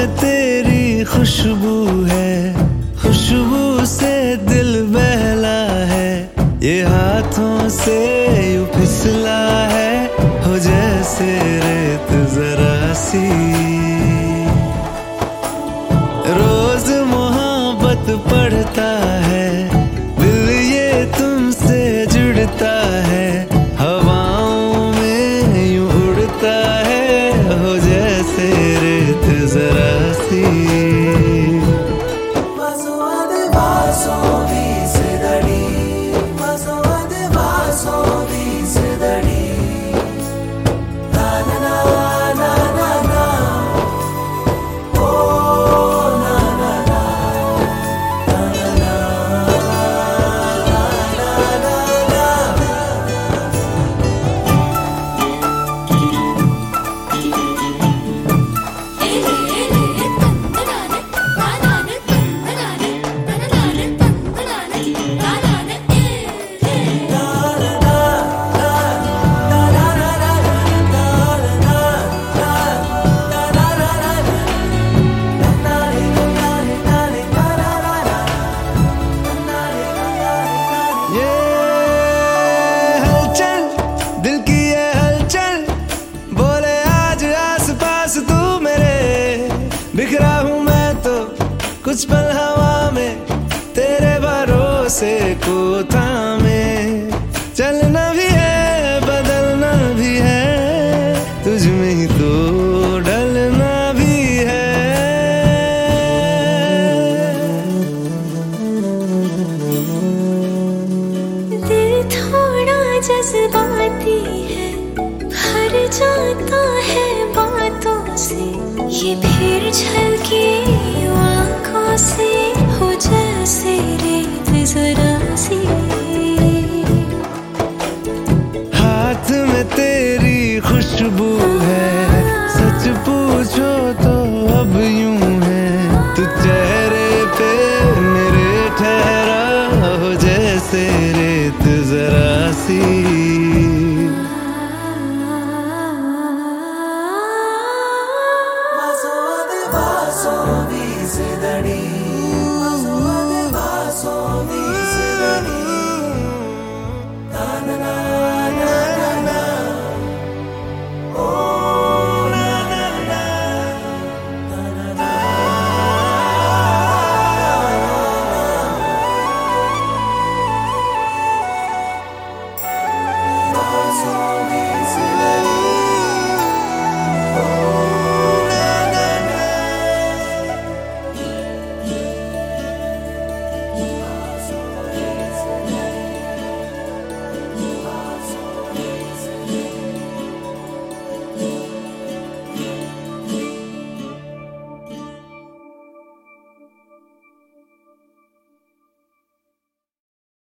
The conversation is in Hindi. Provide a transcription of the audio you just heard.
में तेरी खुशबू है, खुशबू से दिल बहला है, ये हाथों से यूं फिसला है, हो जैसे रेत जरा सी। रोज मोहब्बत पढ़ता है दिल, ये तुमसे जुड़ता है, हवाओं में यूं उड़ता है, हो जैसे रेत जरा सी। बिखरा हूँ मैं तो कुछ पल हवा में, तेरे भरोसे को थामे, चलना भी है बदलना भी है, तुझ में ही तो ढलना भी है। दिल थोड़ा जज्बाती है, भर जाता है बातों से, ये फिर झलके आँखों से, हो जैसे रेत जरा सी। हाथ में तेरी खुशबू है, सच पूछो तो अब यूं है, तू चेहरे पे मेरे ठहरा, हो जैसे रेत जरा सी। Vaso di sedani